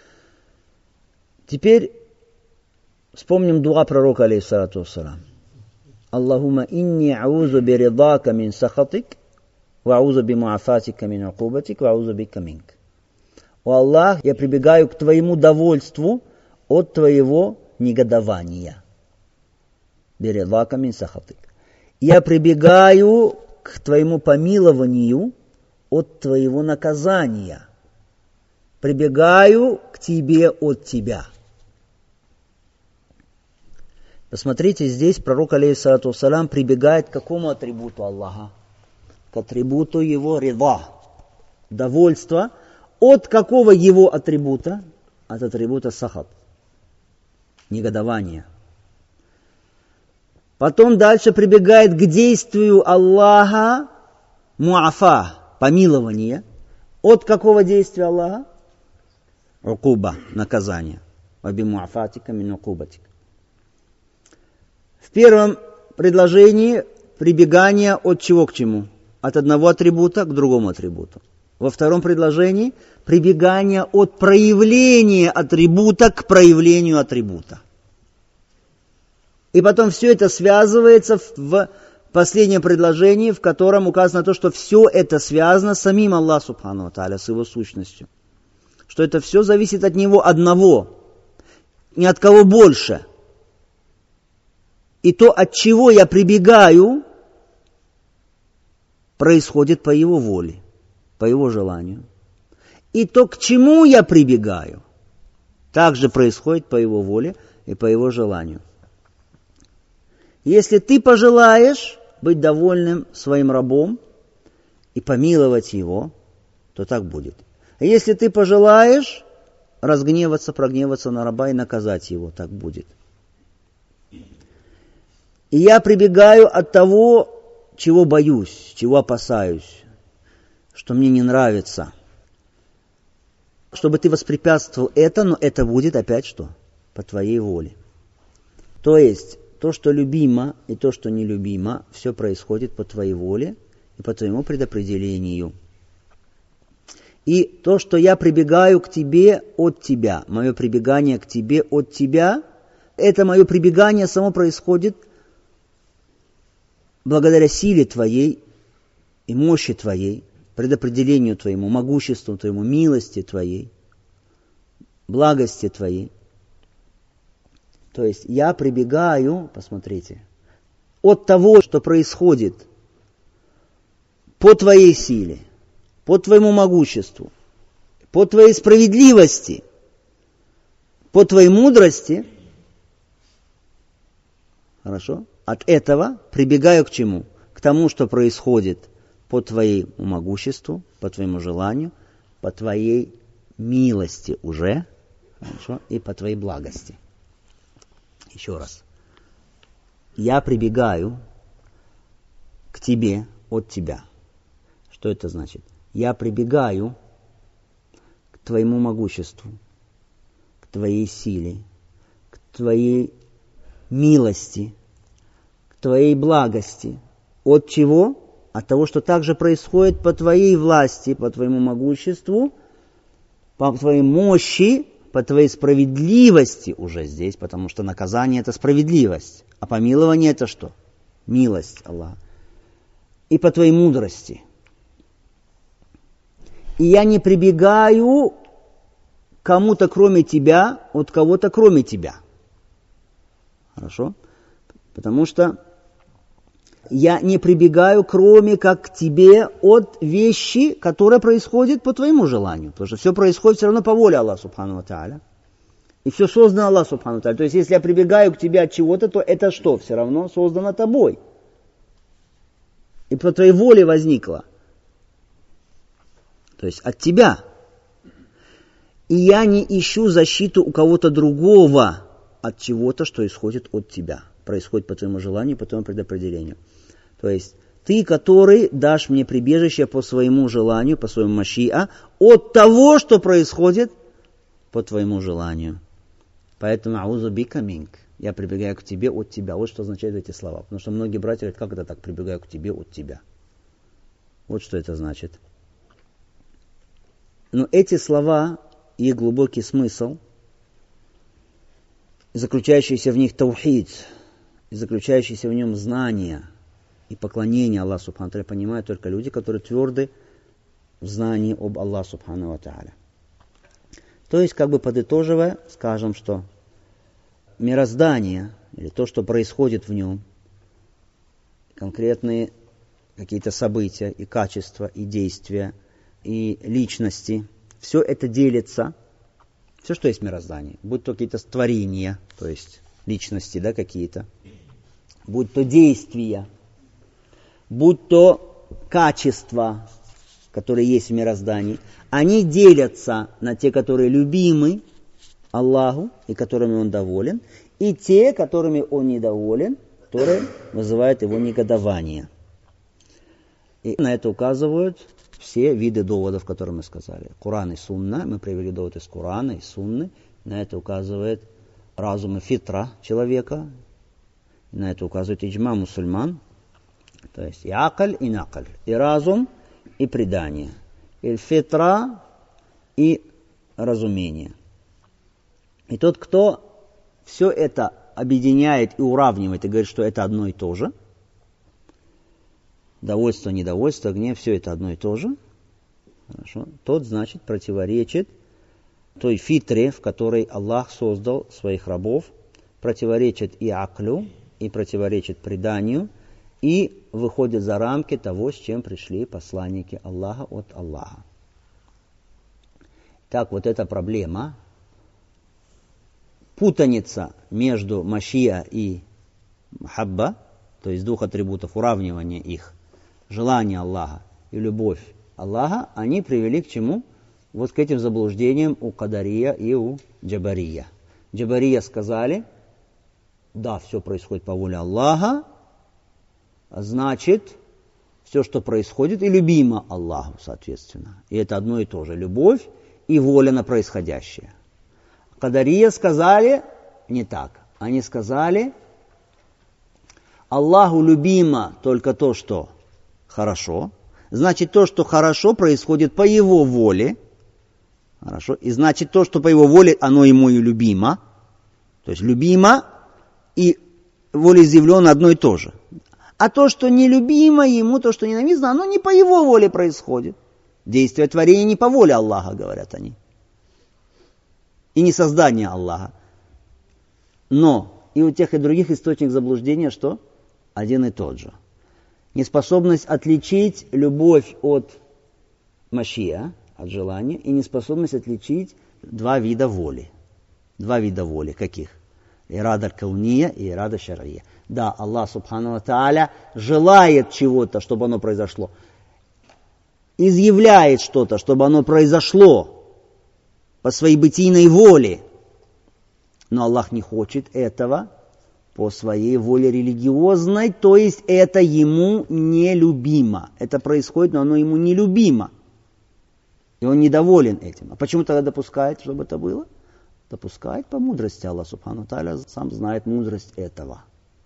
Теперь вспомним дуа пророка, алейхиссалату вассалам. Аллахумма инни аузу биридака мин сахатик, ва аузу бимуафатика мин акубатик, ва аузу бика минк. О Аллах, я прибегаю к Твоему довольству от Твоего негодования. Биридака мин сахатик. Я прибегаю к Твоему помилованию от Твоего наказания. Прибегаю к Тебе от Тебя. Посмотрите, здесь пророк, алейхиссалату вассалям, прибегает к какому атрибуту Аллаха? К атрибуту его рида, довольства. От какого его атрибута? От атрибута сахат, негодования. Потом дальше прибегает к действию Аллаха муафа, помилование. От какого действия Аллаха? Укуба, наказание. Аби муафатика мин укубатик. В первом предложении прибегание от чего к чему? От одного атрибута к другому атрибуту. Во втором предложении прибегание от проявления атрибута к проявлению атрибута. И потом все это связывается в последнем предложении, в котором указано то, что все это связано с самим Аллахом Субхану ва Тааля, с его сущностью. Что это все зависит от него одного, ни от кого больше. И то, от чего я прибегаю, происходит по его воле, по его желанию. И то, к чему я прибегаю, также происходит по его воле и по его желанию. Если ты пожелаешь быть довольным своим рабом и помиловать его, то так будет. А если ты пожелаешь разгневаться, прогневаться на раба и наказать его, так будет. И я прибегаю от того, чего боюсь, чего опасаюсь, что мне не нравится. Чтобы ты воспрепятствовал это, но это будет опять что? По твоей воле. То есть, то, что любимо и то, что нелюбимо, все происходит по твоей воле и по твоему предопределению. И то, что я прибегаю к тебе от тебя, мое прибегание к тебе от тебя, это мое прибегание само происходит благодаря силе твоей и мощи твоей, предопределению твоему, могуществу твоему, милости твоей, благости твоей. То есть я прибегаю, посмотрите, от того, что происходит по твоей силе, по твоему могуществу, по твоей справедливости, по твоей мудрости. Хорошо? От этого прибегаю к чему? К тому, что происходит по твоему могуществу, по твоему желанию, по твоей милости уже, хорошо? И по твоей благости. Еще раз. Я прибегаю к тебе от тебя. Что это значит? Я прибегаю к твоему могуществу, к твоей силе, к твоей милости, к твоей благости. От чего? От того, что также происходит по твоей власти, по твоему могуществу, по твоей мощи, по твоей справедливости уже здесь, потому что наказание – это справедливость, а помилование – это что? Милость Аллаха. И по твоей мудрости. И я не прибегаю к кому-то кроме тебя, от кого-то кроме тебя. Хорошо? Потому что я не прибегаю кроме как к тебе от вещи, которая происходит по твоему желанию. Потому что все происходит все равно по воле Аллаха Субхану ва Тааля. И все создано Аллаху Субхану ва Тааля. То есть если я прибегаю к тебе от чего-то, то это что? Все равно создано тобой. И по твоей воле возникло. То есть от тебя. И я не ищу защиту у кого-то другого от чего-то, что исходит от тебя. Происходит по твоему желанию, по твоему предопределению. То есть ты, который дашь мне прибежище по своему желанию, по своему машиа, от того, что происходит по твоему желанию. Поэтому аузу бика минк. Я прибегаю к тебе от тебя. Вот что означают эти слова. Потому что многие братья говорят, как это так, прибегаю к тебе от тебя. Вот что это значит. Но эти слова, их глубокий смысл, заключающийся в них таухид, и заключающийся в нем знание и поклонение Аллаху Субхану ва Тааля, понимают только люди, которые тверды в знании об Аллахе Субхану ва Тааля. То есть, как бы подытоживая, скажем, что мироздание, или то, что происходит в нем, конкретные какие-то события, и качества, и действия, и личности, все это делится, все, что есть в мироздании, будь то какие-то творения, то есть личности, да, какие-то, будь то действия, будь то качества, которые есть в мироздании, они делятся на те, которые любимы Аллаху и которыми Он доволен, и те, которыми Он недоволен, которые вызывают Его негодование. И на это указывают все виды доводов, которые мы сказали. Коран и Сунна, мы привели довод из Корана и Сунны, на это указывает разум и фитра человека, на это указывает иджма мусульман, то есть и акаль, и накаль, и разум, и предание, и фитра, и разумение. И тот, кто все это объединяет и уравнивает, и говорит, что это одно и то же, довольство, недовольство, гнев, все это одно и то же, хорошо, тот, значит, противоречит той фитре, в которой Аллах создал своих рабов, противоречит и аклю, и противоречит преданию, и выходит за рамки того, с чем пришли посланники Аллаха от Аллаха. Так, вот эта проблема, путаница между машия и махабба, то есть двух атрибутов, уравнивание их, желание Аллаха и любовь Аллаха, они привели к чему? Вот к этим заблуждениям у Кадария и у Джабария. Джабария сказали, да, все происходит по воле Аллаха, а значит, все, что происходит, и любимо Аллаху, соответственно. И это одно и то же, любовь и воля на происходящее. Кадария сказали, не так. Они сказали, Аллаху любимо только то, что хорошо. Значит, то, что хорошо, происходит по Его воле. Хорошо. И значит, то, что по Его воле, оно Ему и любимо. То есть, любимо и волеизъявленно одно и то же. А то, что нелюбимо Ему, то, что ненавистно, оно не по Его воле происходит. Действие творения не по воле Аллаха, говорят они. И не создание Аллаха. Но и у тех, и других источник заблуждения, что? Один и тот же. Неспособность отличить любовь от машия, от желания, и неспособность отличить два вида воли. Два вида воли. Каких? Ирада кауния и ирада шар'ия. Да, Аллах Субхану ва Тааля желает чего-то, чтобы оно произошло. Изъявляет что-то, чтобы оно произошло по своей бытийной воле. Но Аллах не хочет этого по своей воле религиозной, то есть это Ему нелюбимо. Это происходит, но оно Ему нелюбимо. И Он недоволен этим. А почему тогда допускает, чтобы это было? Допускает по мудрости Аллах Субхану Тааля, сам знает мудрость этого.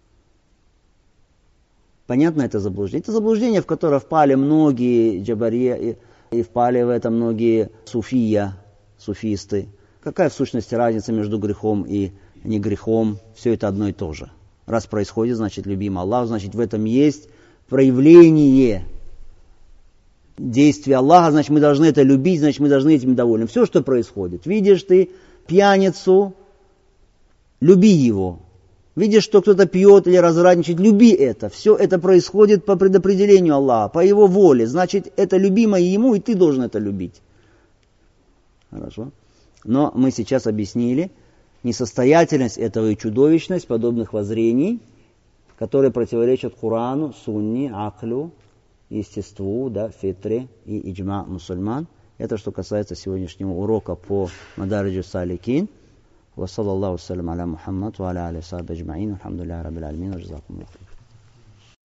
Понятно это заблуждение? Это заблуждение, в которое впали многие джабария и впали в это многие суфисты. Какая в сущности разница между грехом и не грехом? Все это одно и то же. Раз происходит, значит любим Аллах, значит в этом есть проявление действия Аллаха, значит мы должны это любить, значит мы должны этим довольны. Все, что происходит. Видишь ты пьяницу, люби его. Видишь, что кто-то пьет или развратничает, люби это. Все это происходит по предопределению Аллаха, по Его воле. Значит, это любимо Ему, и ты должен это любить. Хорошо? Но мы сейчас объяснили несостоятельность этого и чудовищность подобных воззрений, которые противоречат Корану, Сунне, Аклю, естеству, да, фитре и иджма мусульман. Это что касается сегодняшнего урока по Мадариджу Саликин. وصلى الله وسلم على محمد وعلى آله وصحبه أجمعين والحمد لله رب العالمين وجزاكم الله خير.